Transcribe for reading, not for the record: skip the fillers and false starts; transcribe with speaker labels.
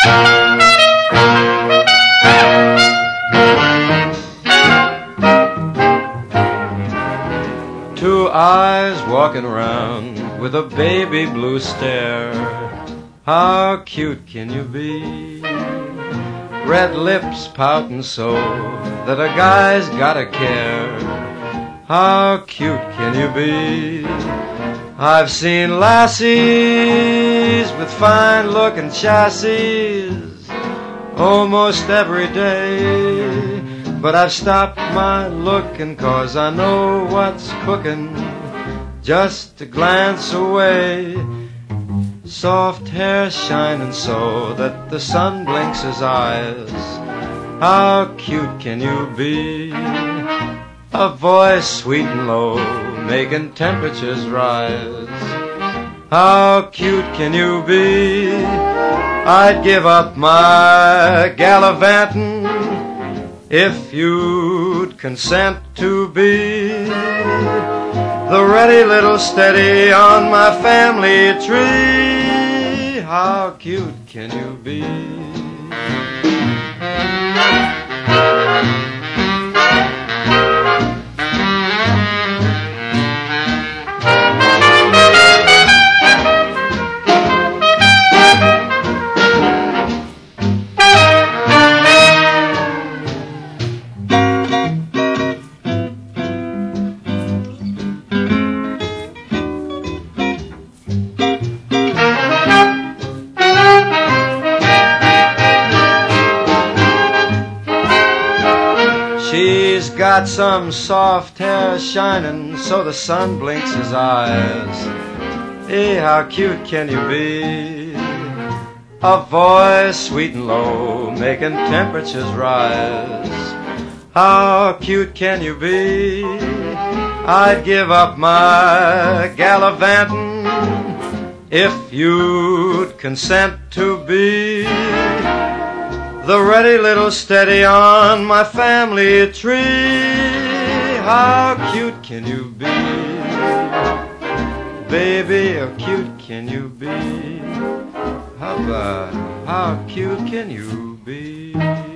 Speaker 1: Two eyes walking around with a baby blue stare. How cute can you be? Red lips pouting so that a guy's gotta care. How cute can you be? I've seen lassies with fine-looking chassis almost every day, but I've stopped my looking 'cause I know what's cooking just a glance away. Soft hair shining so that the sun blinks his eyes. How cute can you be? A voice sweet and low, making temperatures rise. How cute can you be? I'd give up my gallivanting if you'd consent to be the ready little steady on my family tree. How cute can you be? She's got some soft hair shining so the sun blinks his eyes. Hey, how cute can you be? A voice sweet and low, making temperatures rise. How cute can you be? I'd give up my gallivanting if you'd consent to be the ready little steady on my family tree. How cute can you be? Baby, how cute can you be? How cute can you be?